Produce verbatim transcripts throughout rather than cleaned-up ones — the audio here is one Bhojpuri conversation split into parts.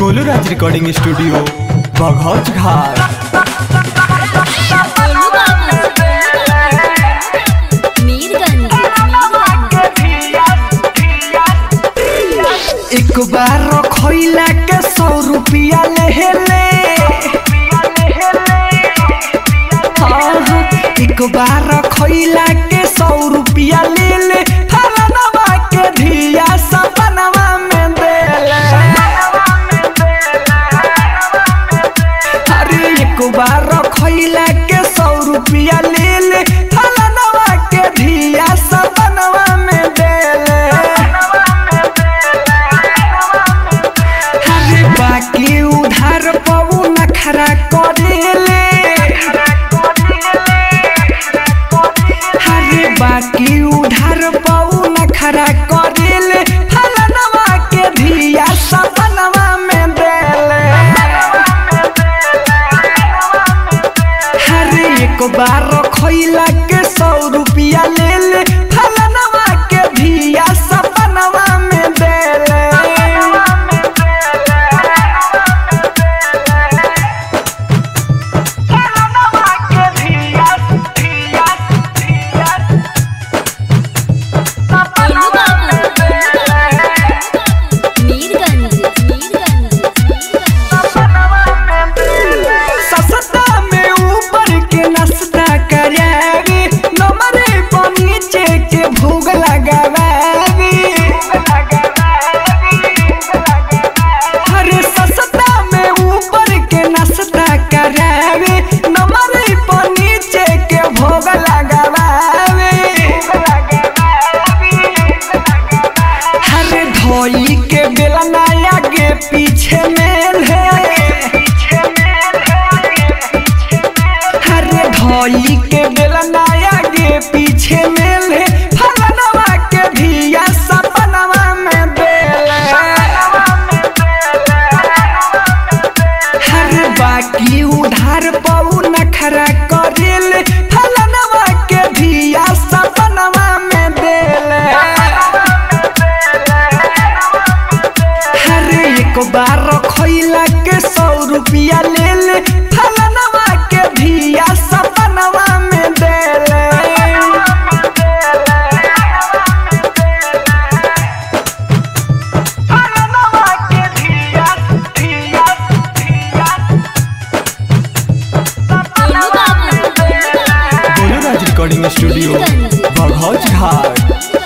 Golu Raj recording studio Baghauch Ghat. एक बार खोइला के सौ रुपया ले ले एक बार खोइला के सौ रुपया ले ले फलनवा के धिया सपनवा में दे ले। अरे एक बार खोइला के सौ रुपया ले ले फलनवा के धिया सपनवा में दे ले। अरे बाकी उधार पऊ नखरा करेले बाकी उधार पऊ नखरा करेले फलनवा के धिया सपनवा में देले। हर एक बार खोइला के सौ रुपया ले ले फलनवा के धिया सपनवा में देले। धोई के बेला नया के पीछे मेल है। हरे धोई के बेला नया के पीछे मेल है फलनवा के धिया सपनवा में देले। हरे बाकी उधार पऊ नखरा करेले फलनवा के धिया सपनवा में देले। एक बार खोइला के सौ रुपया ले ले फलनवा के धिया सपनवा में देले। फलनवा के धिया धिया धिया सपनवा में देले। Golu Raj recording studio Baghauch Ghat.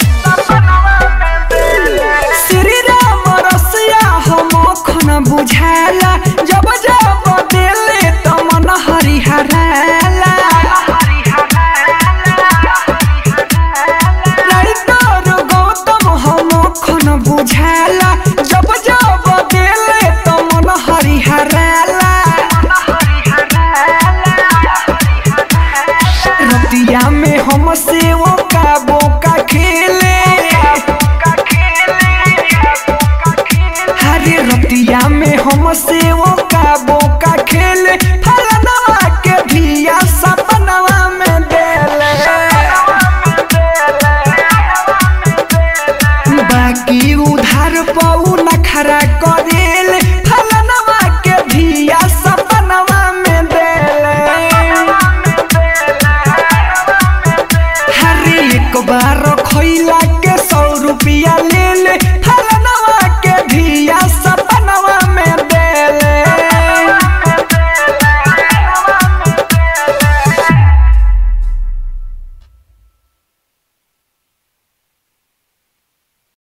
बुझाला जब जब दिले तो मन हरिहराला। राइटर गौतम हम खन बुझाला जब जब दिले तो मन हरिहराला। रतिया में हम से वो का बोका खेले रतिया में हम से वो का बोका खेले फलनवा के धिया सपनवा में देले। बाकी उधार पऊ